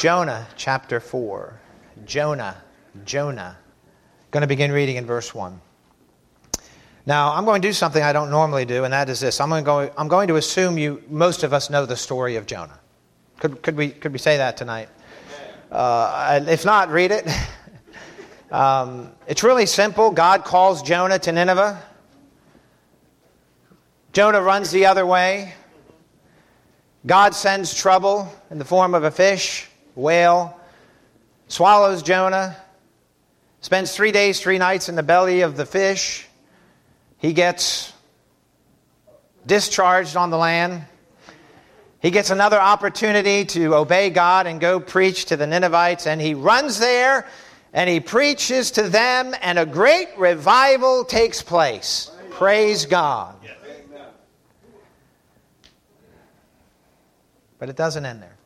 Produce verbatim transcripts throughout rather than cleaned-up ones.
Jonah chapter four. Jonah, Jonah. Going to begin reading in verse one. Now, I'm going to do something I don't normally do, and that is this. I'm going to, go, I'm going to assume you, most of us know the story of Jonah. Could, could, we, could we say that tonight? Uh, if not, read it. um, it's really simple. God calls Jonah to Nineveh. Jonah runs the other way. God sends trouble in the form of a fish, whale, swallows Jonah, spends three days, three nights in the belly of the fish. He gets discharged on the land. He gets another opportunity to obey God and go preach to the Ninevites, and he runs there and he preaches to them, and a great revival takes place. Praise God. But it doesn't end there.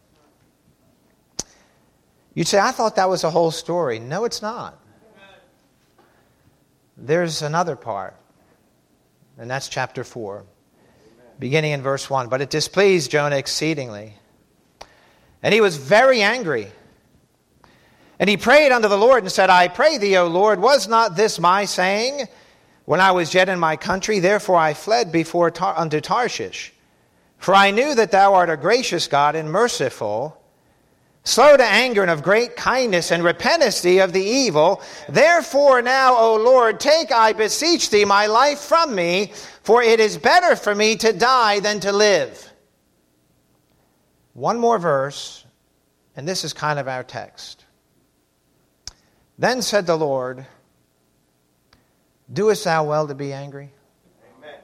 You'd say, I thought that was the whole story. No, it's not. There's another part, and that's chapter four, beginning in verse one. But it displeased Jonah exceedingly, and he was very angry. And he prayed unto the Lord and said, I pray thee, O Lord, was not this my saying when I was yet in my country? Therefore I fled before Tar- unto Tarshish. For I knew that thou art a gracious God and merciful, slow to anger and of great kindness, and repentest thee of the evil. Therefore now, O Lord, take, I beseech thee, my life from me, for it is better for me to die than to live. One more verse, and this is kind of our text. Then said the Lord, doest thou well to be angry? Amen.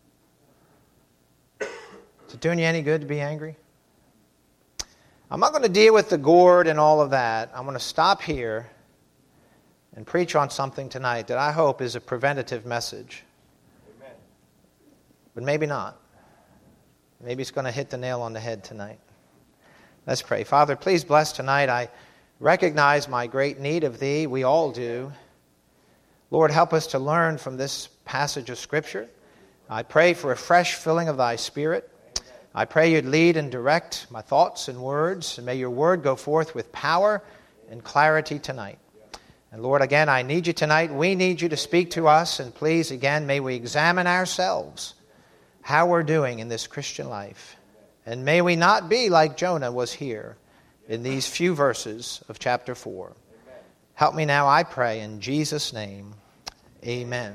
Is it doing you any good to be angry? I'm not going to deal with the gourd and all of that. I'm going to stop here and preach on something tonight that I hope is a preventative message. Amen. But maybe not. Maybe it's going to hit the nail on the head tonight. Let's pray. Father, please bless tonight. I recognize my great need of Thee. We all do. Lord, help us to learn from this passage of Scripture. I pray for a fresh filling of Thy Spirit. I pray You'd lead and direct my thoughts and words, and may Your word go forth with power and clarity tonight. And Lord, again, I need You tonight. We need You to speak to us, and please, again, may we examine ourselves, how we're doing in this Christian life. And may we not be like Jonah was here in these few verses of chapter four. Help me now, I pray, in Jesus' name. Amen.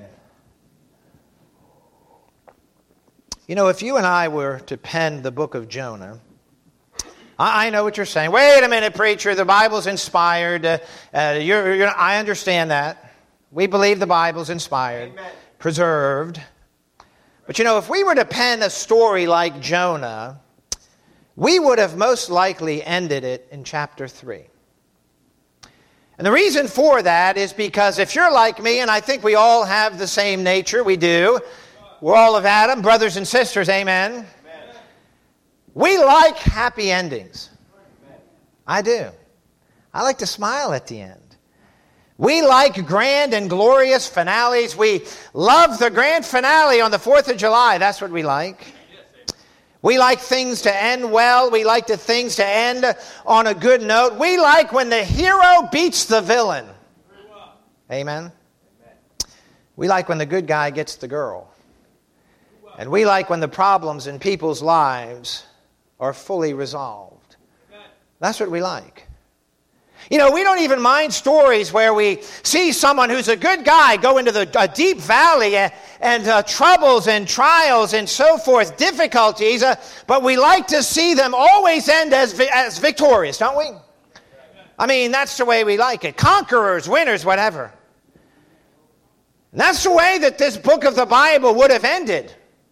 You know, if you and I were to pen the book of Jonah, I, I know what you're saying. Wait a minute, preacher, the Bible's inspired. Uh, uh, you're, you're, I understand that. We believe the Bible's inspired, Amen. Preserved. But you know, if we were to pen a story like Jonah, we would have most likely ended it in chapter three. And the reason for that is because if you're like me, and I think we all have the same nature, we do. We're all of Adam, brothers and sisters, amen? Amen. We like happy endings. Amen. I do. I like to smile at the end. We like grand and glorious finales. We love the grand finale on the fourth of July. That's what we like. We like things to end well. We like the things to end on a good note. We like when the hero beats the villain. Amen? We like when the good guy gets the girl. And we like when the problems in people's lives are fully resolved. That's what we like. You know, we don't even mind stories where we see someone who's a good guy go into the, a deep valley and, and uh, troubles and trials and so forth, difficulties, uh, but we like to see them always end as, as victorious, don't we? I mean, that's the way we like it. Conquerors, winners, whatever. And that's the way that this book of the Bible would have ended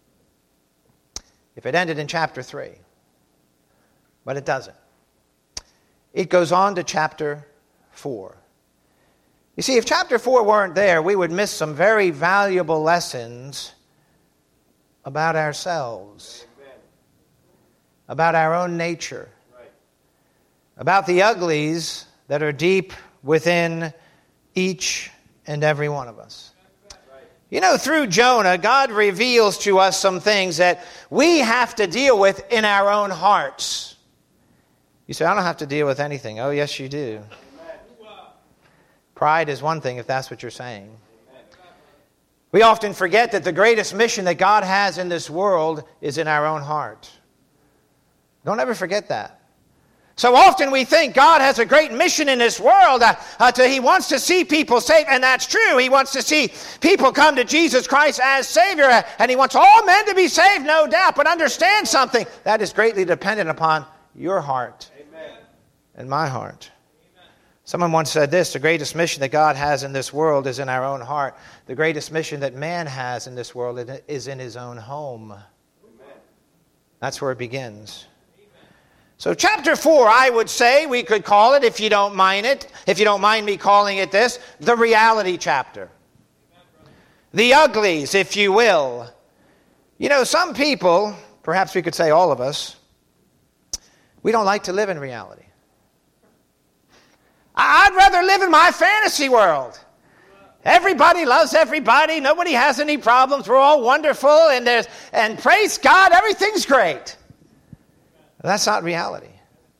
if it ended in chapter three. But it doesn't. It goes on to chapter four. You see, if chapter four weren't there, we would miss some very valuable lessons about ourselves, Amen. About our own nature, right. About the uglies that are deep within each and every one of us. You know, through Jonah, God reveals to us some things that we have to deal with in our own hearts. You say, I don't have to deal with anything. Oh, yes, you do. Pride is one thing if that's what you're saying. We often forget that the greatest mission that God has in this world is in our own heart. Don't ever forget that. So often we think God has a great mission in this world. Uh, uh, to, he wants to see people saved, and that's true. He wants to see people come to Jesus Christ as Savior, uh, and He wants all men to be saved, no doubt. But understand something, that is greatly dependent upon your heart. Amen. And my heart. Amen. Someone once said this, the greatest mission that God has in this world is in our own heart. The greatest mission that man has in this world is in his own home. Amen. That's where it begins. So chapter four, I would say, we could call it, if you don't mind it, if you don't mind me calling it this, the reality chapter. The uglies, if you will. You know, some people, perhaps we could say all of us, we don't like to live in reality. I'd rather live in my fantasy world. Everybody loves everybody. Nobody has any problems. We're all wonderful. And, there's, and praise God, everything's great. That's not reality.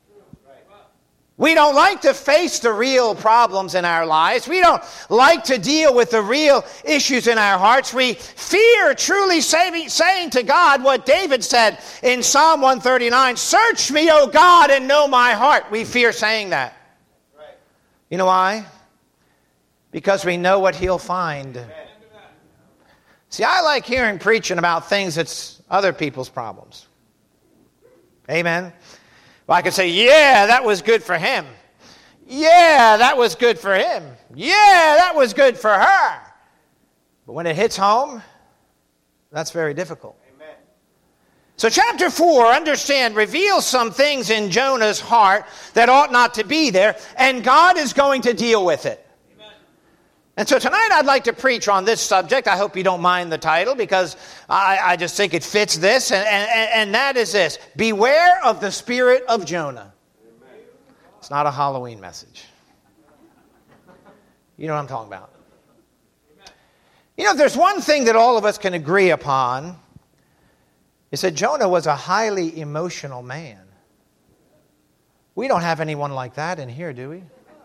We don't like to face the real problems in our lives. We don't like to deal with the real issues in our hearts. We fear truly saving, saying to God what David said in Psalm one thirty-nine, search me, O God, and know my heart. We fear saying that. You know why? Because we know what He'll find. See, I like hearing preaching about things that's other people's problems. Amen. Well, I could say, yeah, that was good for him. Yeah, that was good for him. Yeah, that was good for her. But when it hits home, that's very difficult. Amen. So chapter four, understand, reveals some things in Jonah's heart that ought not to be there, and God is going to deal with it. And so tonight I'd like to preach on this subject. I hope you don't mind the title, because I, I just think it fits this, and, and, and that is this. Beware of the spirit of Jonah. Amen. It's not a Halloween message. You know what I'm talking about. Amen. You know, if there's one thing that all of us can agree upon, is that Jonah was a highly emotional man. We don't have anyone like that in here, do we?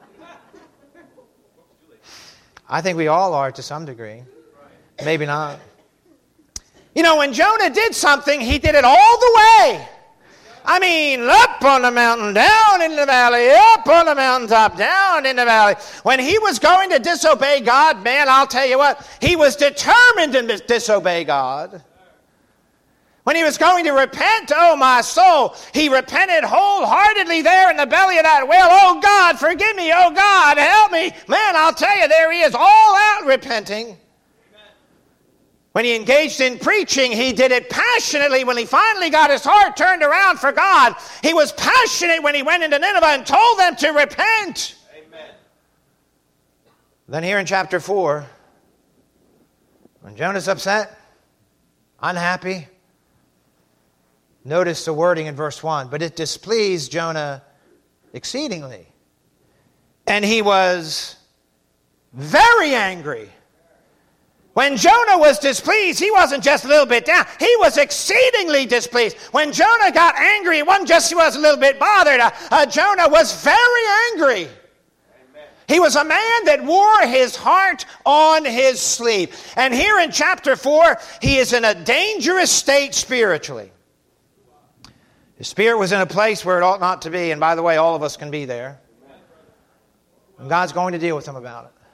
I think we all are to some degree. Maybe not. You know, when Jonah did something, he did it all the way. I mean, up on the mountain, down in the valley, up on the mountaintop, down in the valley. When he was going to disobey God, man, I'll tell you what, he was determined to disobey God. When he was going to repent, oh my soul, he repented wholeheartedly there in the belly of that whale. Oh God, forgive me. Oh God, help me. Man, I'll tell you, there he is, all out repenting. Amen. When he engaged in preaching, he did it passionately. When he finally got his heart turned around for God, he was passionate when he went into Nineveh and told them to repent. Amen. Then here in chapter four, when Jonah's upset, unhappy, notice the wording in verse one. But it displeased Jonah exceedingly, and he was very angry. When Jonah was displeased, he wasn't just a little bit down. He was exceedingly displeased. When Jonah got angry, it wasn't just he was a little bit bothered. Uh, uh, Jonah was very angry. Amen. He was a man that wore his heart on his sleeve. And here in chapter four, he is in a dangerous state spiritually. His spirit was in a place where it ought not to be. And by the way, all of us can be there. And God's going to deal with him about it.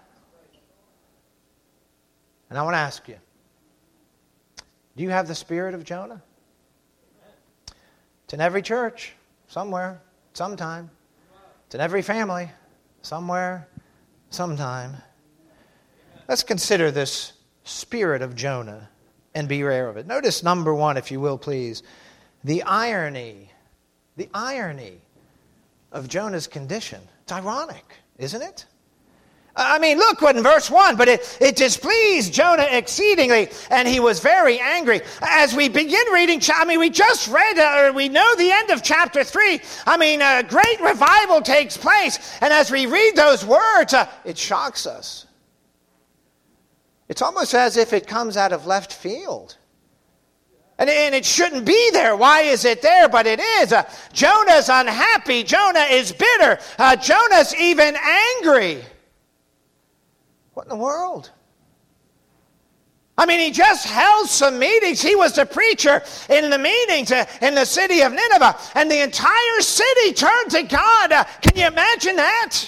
And I want to ask you, do you have the spirit of Jonah? It's in every church, somewhere, sometime. It's in every family, somewhere, sometime. Let's consider this spirit of Jonah and be aware of it. Notice number one, if you will, please. The irony, the irony of Jonah's condition. It's ironic, isn't it? I mean, look what in verse one, but it, it displeased Jonah exceedingly, and he was very angry. As we begin reading, I mean, we just read, or we know the end of chapter three. I mean, a great revival takes place, and as we read those words, uh, it shocks us. It's almost as if it comes out of left field. And, and it shouldn't be there. Why is it there? But it is. Uh, Jonah's unhappy. Jonah is bitter. Uh, Jonah's even angry. What in the world? I mean, he just held some meetings. He was the preacher in the meetings uh, in the city of Nineveh. And the entire city turned to God. Uh, can you imagine that?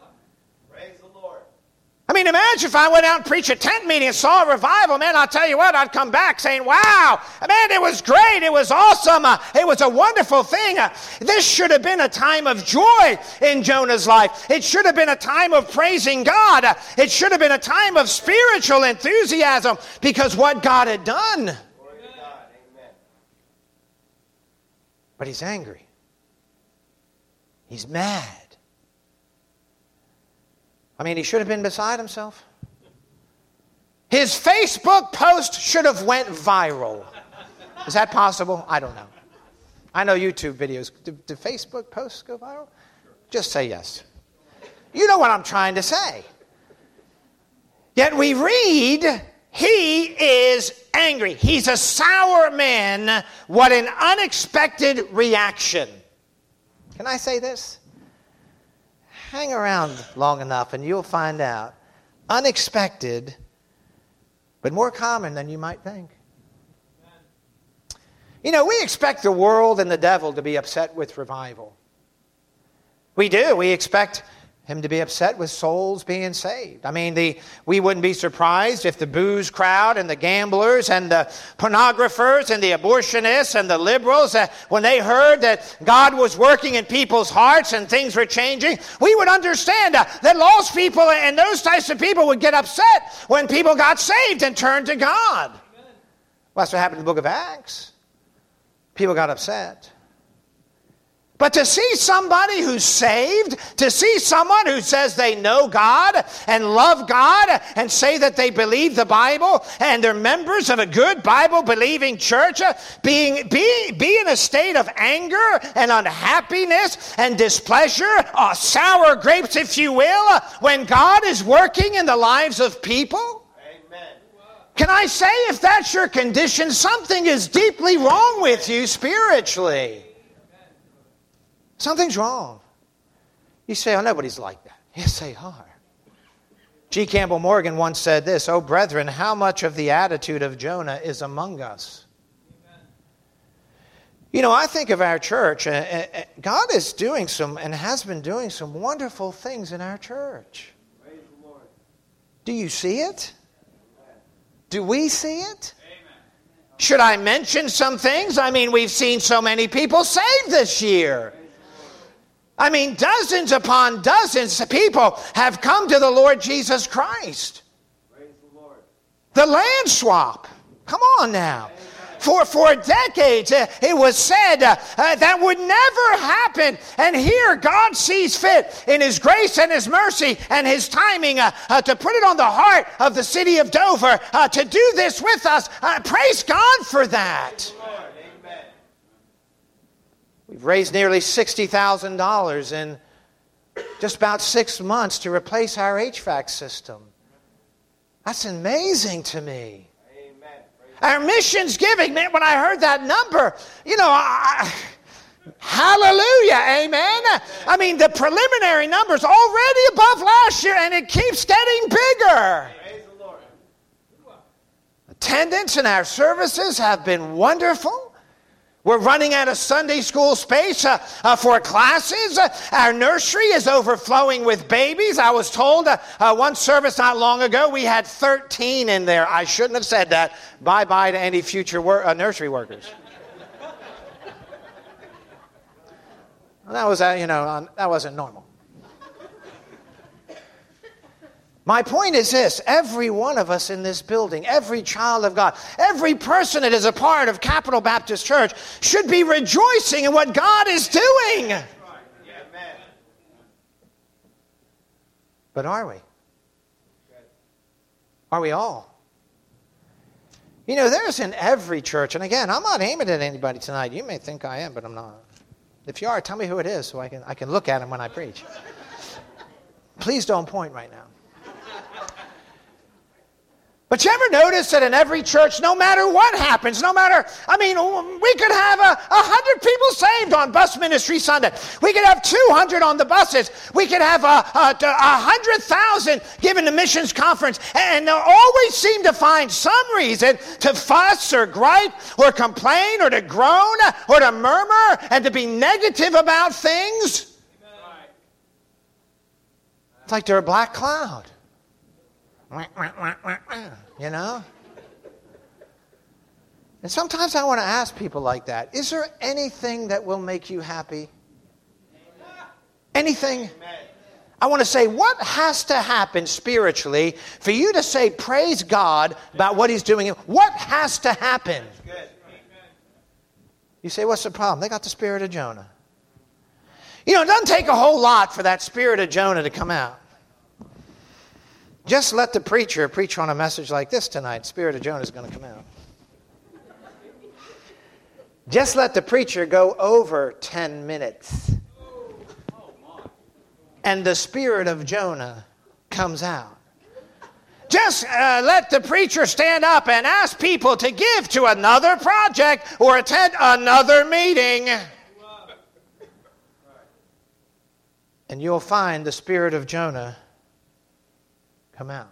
I mean, imagine if I went out and preached a tent meeting and saw a revival. Man, I'll tell you what, I'd come back saying, wow, man, it was great. It was awesome. Uh, it was a wonderful thing. Uh, this should have been a time of joy in Jonah's life. It should have been a time of praising God. Uh, it should have been a time of spiritual enthusiasm because what God had done. Glory to God. Amen. But he's angry. He's mad. I mean, he should have been beside himself. His Facebook post should have went viral. Is that possible? I don't know. I know YouTube videos. Do, do Facebook posts go viral? Just say yes. You know what I'm trying to say. Yet we read, he is angry. He's a sour man. What an unexpected reaction. Can I say this? Hang around long enough and you'll find out. Unexpected, but more common than you might think. You know, we expect the world and the devil to be upset with revival. We do. We expect him to be upset with souls being saved. I mean, the we wouldn't be surprised if the booze crowd and the gamblers and the pornographers and the abortionists and the liberals, uh, when they heard that God was working in people's hearts and things were changing, we would understand uh, that lost people and those types of people would get upset when people got saved and turned to God. Well, that's what happened in the book of Acts. People got upset. But to see somebody who's saved, to see someone who says they know God and love God and say that they believe the Bible and they're members of a good Bible-believing church, being be, be in a state of anger and unhappiness and displeasure, uh, sour grapes, if you will, when God is working in the lives of people. Amen. Can I say if that's your condition, something is deeply wrong with you spiritually. Something's wrong. You say, oh, nobody's like that. Yes, they are. G. Campbell Morgan once said this, oh, brethren, how much of the attitude of Jonah is among us? Amen. You know, I think of our church. Uh, uh, God is doing some and has been doing some wonderful things in our church. Praise the Lord. Do you see it? Amen. Do we see it? Amen. Should I mention some things? I mean, we've seen so many people saved this year. I mean, dozens upon dozens of people have come to the Lord Jesus Christ. Praise the Lord. The land swap. Come on now. For, for decades, uh, it was said uh, uh, that would never happen. And here, God sees fit in His grace and His mercy and His timing uh, uh, to put it on the heart of the city of Dover uh, to do this with us. Uh, praise God for that. We've raised nearly sixty thousand dollars in just about six months to replace our H V A C system. That's amazing to me. Amen. Our missions giving, man, when I heard that number, you know, I, hallelujah, amen. I mean, the preliminary number's already above last year, and it keeps getting bigger. Praise the Lord. Attendance in our services have been wonderful. We're running out of Sunday school space uh, uh, for classes. Uh, our nursery is overflowing with babies. I was told uh, uh, one service not long ago we had thirteen in there. I shouldn't have said that. Bye-bye to any future wor- uh, nursery workers. Well, that was, uh, you know, uh, that wasn't normal. My point is this, every one of us in this building, every child of God, every person that is a part of Capital Baptist Church should be rejoicing in what God is doing. But are we? Are we all? You know, there's in every church, and again, I'm not aiming at anybody tonight. You may think I am, but I'm not. If you are, tell me who it is so I can, I can look at him when I preach. Please don't point right now. But you ever notice that in every church, no matter what happens, no matter, I mean, we could have a, a hundred people saved on Bus Ministry Sunday. We could have two hundred on the buses. We could have a, a, a hundred thousand given the missions conference. And they always seem to find some reason to fuss or gripe or complain or to groan or to murmur and to be negative about things. It's like they're a black cloud. You know? And sometimes I want to ask people like that, is there anything that will make you happy? Anything? I want to say, what has to happen spiritually for you to say, praise God about what He's doing? What has to happen? You say, what's the problem? They got the spirit of Jonah. You know, it doesn't take a whole lot for that spirit of Jonah to come out. Just let the preacher preach on a message like this tonight. Spirit of Jonah is going to come out. Just let the preacher go over ten minutes. And the spirit of Jonah comes out. Just uh, let the preacher stand up and ask people to give to another project or attend another meeting. And you'll find the spirit of Jonah come out.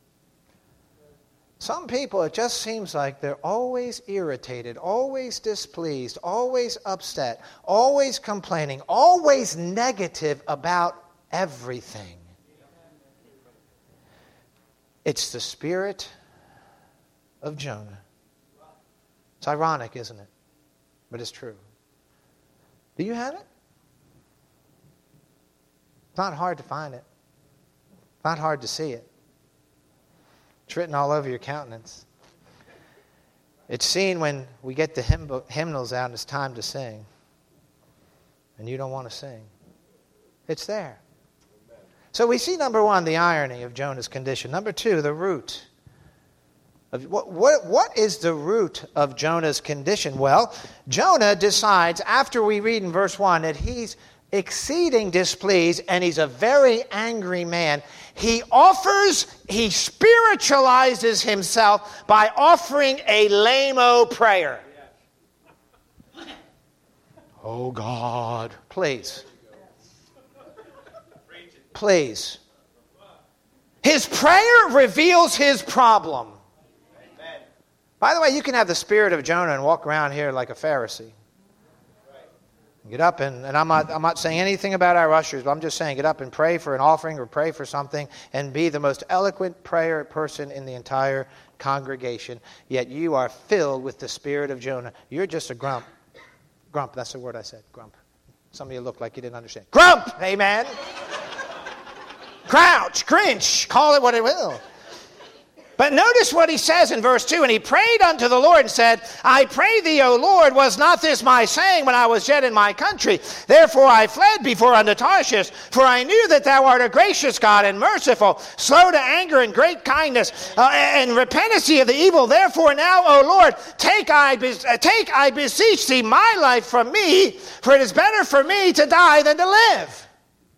Some people, it just seems like they're always irritated, always displeased, always upset, always complaining, always negative about everything. It's the spirit of Jonah. It's ironic, isn't it? But it's true. Do you have it? It's not hard to find it. It's not hard to see it. It's written all over your countenance. It's seen when we get the hymn book, hymnals out and it's time to sing. And you don't want to sing. It's there. So we see, number one, the irony of Jonah's condition. Number two, the root. Of what, what, what is the root of Jonah's condition? Well, Jonah decides, after we read in verse one, that he's exceeding displeased and he's a very angry man. He offers, he spiritualizes himself by offering a lame-o prayer. Oh God, please. Please. His prayer reveals his problem. By the way, you can have the spirit of Jonah and walk around here like a Pharisee. Get up and, and I'm not I'm not saying anything about our ushers, but I'm just saying get up and pray for an offering or pray for something and be the most eloquent prayer person in the entire congregation. Yet you are filled with the spirit of Jonah. You're just a grump. Grump, that's the word I said, grump. Some of you look like you didn't understand. Grump, amen. Crouch, cringe, call it what it will. But notice what he says in verse two. And he prayed unto the Lord and said, I pray thee, O Lord, was not this my saying when I was yet in my country? Therefore I fled before unto Tarshish, for I knew that thou art a gracious God and merciful, slow to anger and great kindness, uh, and repentancy of the evil. Therefore now, O Lord, take I, be- take, I beseech thee, my life from me, for it is better for me to die than to live.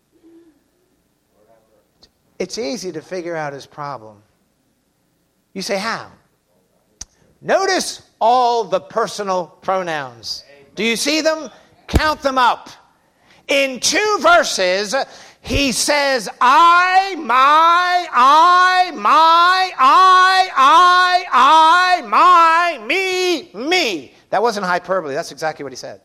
It's easy to figure out his problem. You say, how? Notice all the personal pronouns. Do you see them? Count them up. In two verses, he says, I, my, I, my, I, I, I, my, me, me. That wasn't hyperbole. That's exactly what he said.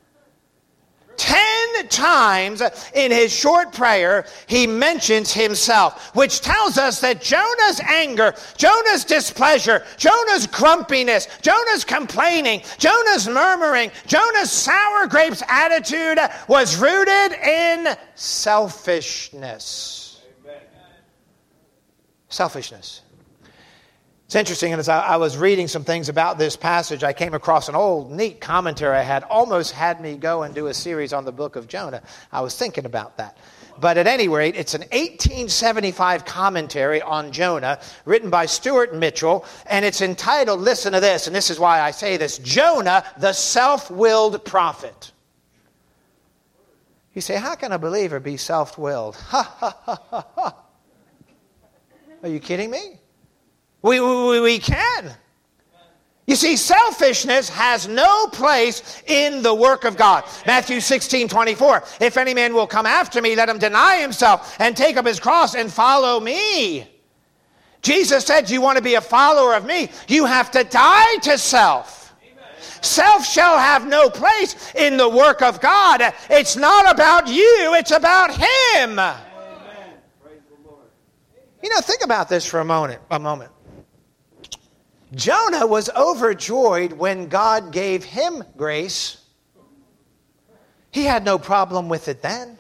Ten times in his short prayer, he mentions himself, which tells us that Jonah's anger, Jonah's displeasure, Jonah's grumpiness, Jonah's complaining, Jonah's murmuring, Jonah's sour grapes attitude was rooted in selfishness. Amen. Selfishness. It's interesting, and as I, I was reading some things about this passage, I came across an old, neat commentary I had. Almost had me go and do a series on the book of Jonah. I was thinking about that. But at any rate, it's an eighteen seventy-five commentary on Jonah, written by Stuart Mitchell, and it's entitled, listen to this, and this is why I say this, Jonah, the Self-Willed Prophet. You say, how can a believer be self-willed? Ha, ha, ha, ha, ha. Are you kidding me? We, we, we can. You see, selfishness has no place in the work of God. Matthew sixteen twenty-four. If any man will come after me, let him deny himself and take up his cross and follow me. Jesus said, you want to be a follower of me, you have to die to self. Amen. Self shall have no place in the work of God. It's not about you, it's about him. Amen. Praise the Lord. You know, think about this for a moment. A moment. Jonah was overjoyed when God gave him grace. He had no problem with it then.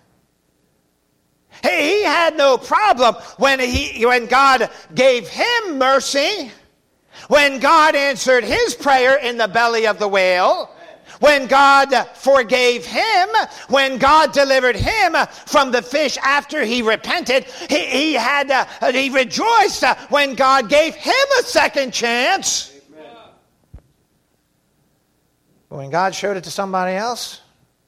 He had no problem when he when God gave him mercy, when God answered his prayer in the belly of the whale, when God forgave him, when God delivered him from the fish after he repented. He, he had uh, he rejoiced uh, when God gave him a second chance. Amen. But when God showed it to somebody else,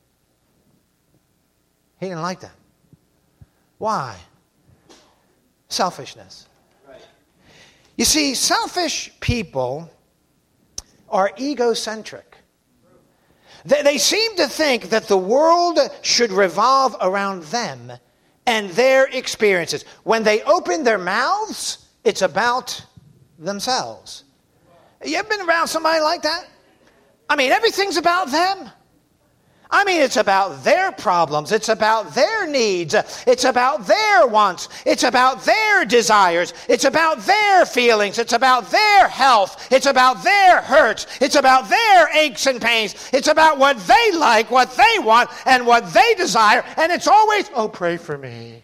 he didn't like that. Why? Selfishness. Right. You see, selfish people are egocentric. They, they seem to think that the world should revolve around them and their experiences. When they open their mouths, it's about themselves. You ever been around somebody like that? I mean, everything's about them. I mean, it's about their problems. It's about their needs. It's about their wants. It's about their desires. It's about their feelings. It's about their health. It's about their hurts. It's about their aches and pains. It's about what they like, what they want, and what they desire. And it's always, oh, pray for me.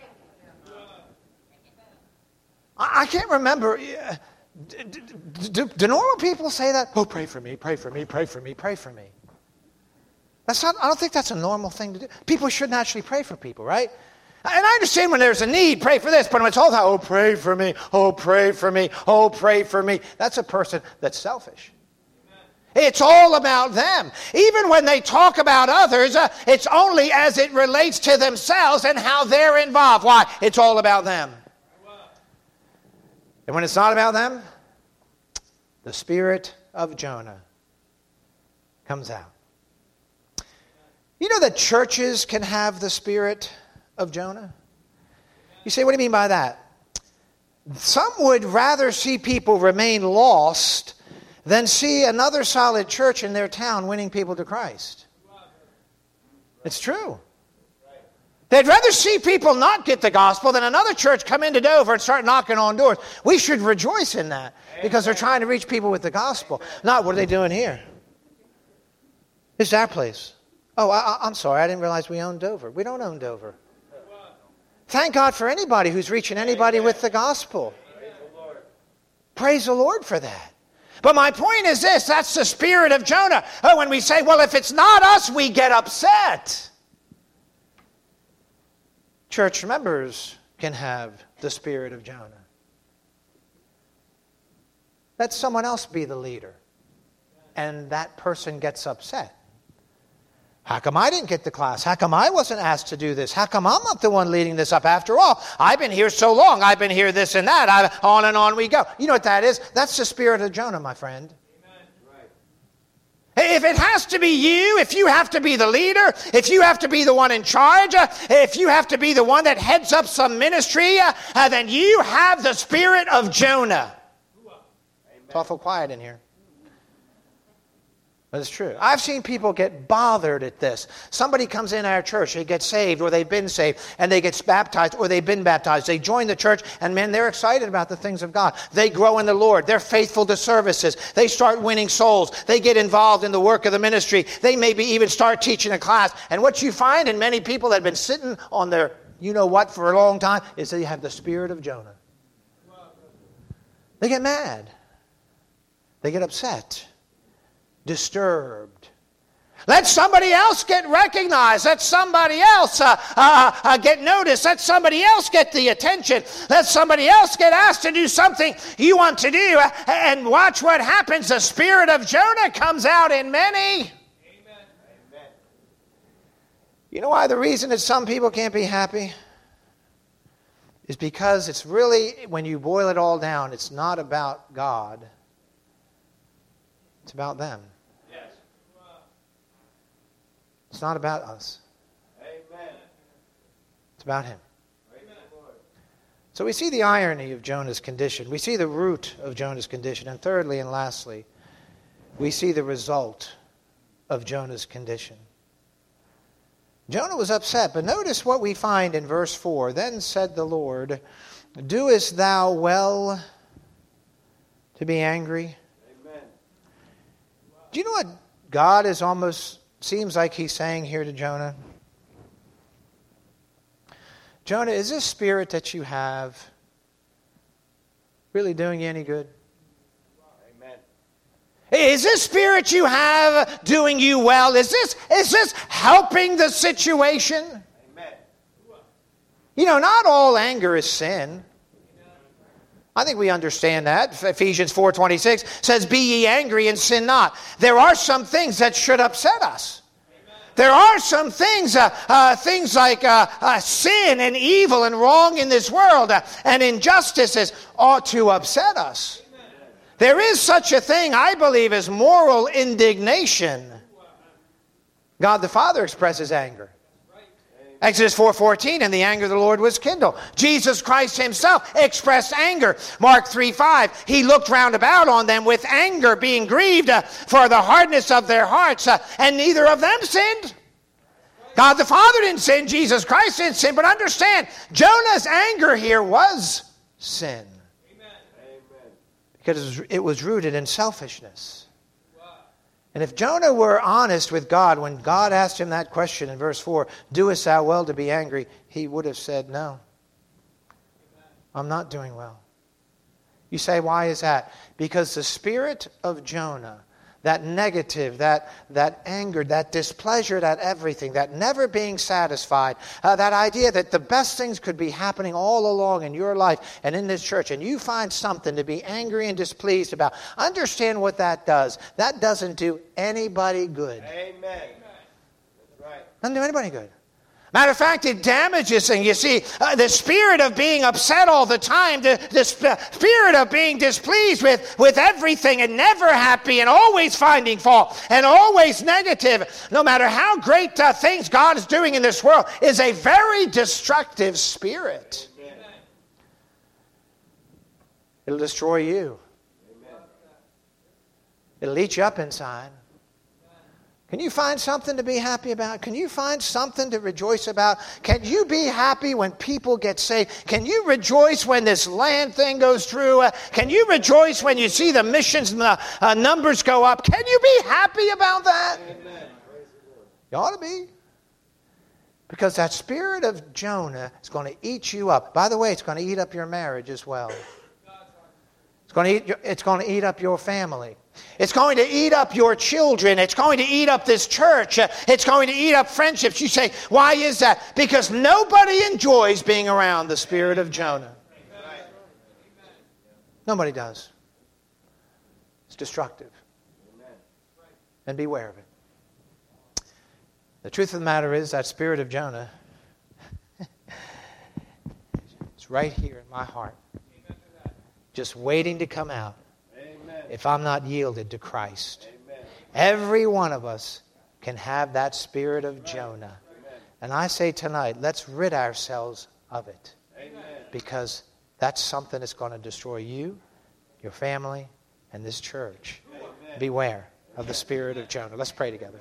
I can't remember. Do, do, do normal people say that? Oh, pray for me, pray for me, pray for me, pray for me. That's not, I don't think that's a normal thing to do. People shouldn't actually pray for people, right? And I understand when there's a need, pray for this. But when it's all about, oh, pray for me, oh, pray for me, oh, pray for me. That's a person that's selfish. Amen. It's all about them. Even when they talk about others, uh, it's only as it relates to themselves and how they're involved. Why? It's all about them. And when it's not about them, the spirit of Jonah comes out. You know that churches can have the spirit of Jonah? You say, what do you mean by that? Some would rather see people remain lost than see another solid church in their town winning people to Christ. It's true. They'd rather see people not get the gospel than another church come into Dover and start knocking on doors. We should rejoice in that because they're trying to reach people with the gospel. Not, what are they doing here? It's our place. Oh, I, I'm sorry. I didn't realize we owned Dover. We don't own Dover. Thank God for anybody who's reaching anybody with the gospel. Praise the Lord for that. But my point is this. That's the spirit of Jonah. Oh, when we say, well, if it's not us, we get upset. Church members can have the spirit of Jonah. Let someone else be the leader. And that person gets upset. How come I didn't get the class? How come I wasn't asked to do this? How come I'm not the one leading this up after all? I've been here so long. I've been here this and that. I, on and on we go. You know what that is? That's the spirit of Jonah, my friend. Amen. Right. If it has to be you, if you have to be the leader, if you have to be the one in charge, uh, if you have to be the one that heads up some ministry, uh, uh, then you have the spirit of Jonah. Amen. It's awful quiet in here. But it's true. I've seen people get bothered at this. Somebody comes in our church, they get saved, or they've been saved, and they get baptized, or they've been baptized. They join the church, and man, they're excited about the things of God. They grow in the Lord. They're faithful to services. They start winning souls. They get involved in the work of the ministry. They maybe even start teaching a class. And what you find in many people that have been sitting on their you-know-what for a long time is they have the spirit of Jonah. They get mad. They get upset. Disturbed. Let somebody else get recognized. Let somebody else uh, uh, uh, get noticed. Let somebody else get the attention. Let somebody else get asked to do something you want to do. Uh, and watch what happens. The spirit of Jonah comes out in many. Amen. Amen. You know why the reason that some people can't be happy? is because it's really, when you boil it all down, it's not about God. It's about them. Yes. It's not about us. Amen. It's about Him. Amen. So we see the irony of Jonah's condition. We see the root of Jonah's condition. And thirdly and lastly, we see the result of Jonah's condition. Jonah was upset, but notice what we find in verse four. Then said the Lord, doest thou well to be angry? Amen. Do you know what God is almost, seems like He's saying here to Jonah? Jonah, is this spirit that you have really doing you any good? Amen. Is this spirit you have doing you well? Is this, is this helping the situation? Amen. You know, not all anger is sin. I think we understand that. Ephesians four twenty-six says, be ye angry and sin not. There are some things that should upset us. There are some things, uh, uh, things like uh, uh, sin and evil and wrong in this world uh, and injustices ought to upset us. There is such a thing, I believe, as moral indignation. God the Father expresses anger. Exodus four fourteen, and the anger of the Lord was kindled. Jesus Christ Himself expressed anger. Mark three five, He looked round about on them with anger, being grieved uh, for the hardness of their hearts, uh, and neither of them sinned. God the Father didn't sin, Jesus Christ didn't sin, but understand, Jonah's anger here was sin. Because it was rooted in selfishness. And if Jonah were honest with God, when God asked him that question in verse four, doest thou well to be angry? He would have said, no, I'm not doing well. You say, why is that? Because the spirit of Jonah, that negative, that, that anger, that displeasure, that everything, that never being satisfied, uh, that idea that the best things could be happening all along in your life and in this church, and you find something to be angry and displeased about, understand what that does. That doesn't do anybody good. Amen. That's right. Doesn't do anybody good. Matter of fact, it damages things. You see, uh, the spirit of being upset all the time, the, the sp- spirit of being displeased with, with everything and never happy and always finding fault and always negative, no matter how great uh, things God is doing in this world, is a very destructive spirit. Amen. It'll destroy you. Amen. It'll eat you up inside. Can you find something to be happy about? Can you find something to rejoice about? Can you be happy when people get saved? Can you rejoice when this land thing goes through? Uh, can you rejoice when you see the missions and the uh, numbers go up? Can you be happy about that? Amen. You ought to be. Because that spirit of Jonah is going to eat you up. By the way, it's going to eat up your marriage as well. It's going to eat, your, it's going to eat up your family. It's going to eat up your children. It's going to eat up this church. It's going to eat up friendships. You say, why is that? Because nobody enjoys being around the spirit of Jonah. Nobody does. It's destructive. And beware of it. The truth of the matter is that spirit of Jonah is right here in my heart. Just waiting to come out. If I'm not yielded to Christ. Amen. Every one of us can have that spirit of Jonah. Amen. And I say tonight, let's rid ourselves of it. Amen. Because that's something that's going to destroy you, your family, and this church. Amen. Beware of the spirit of Jonah. Let's pray together.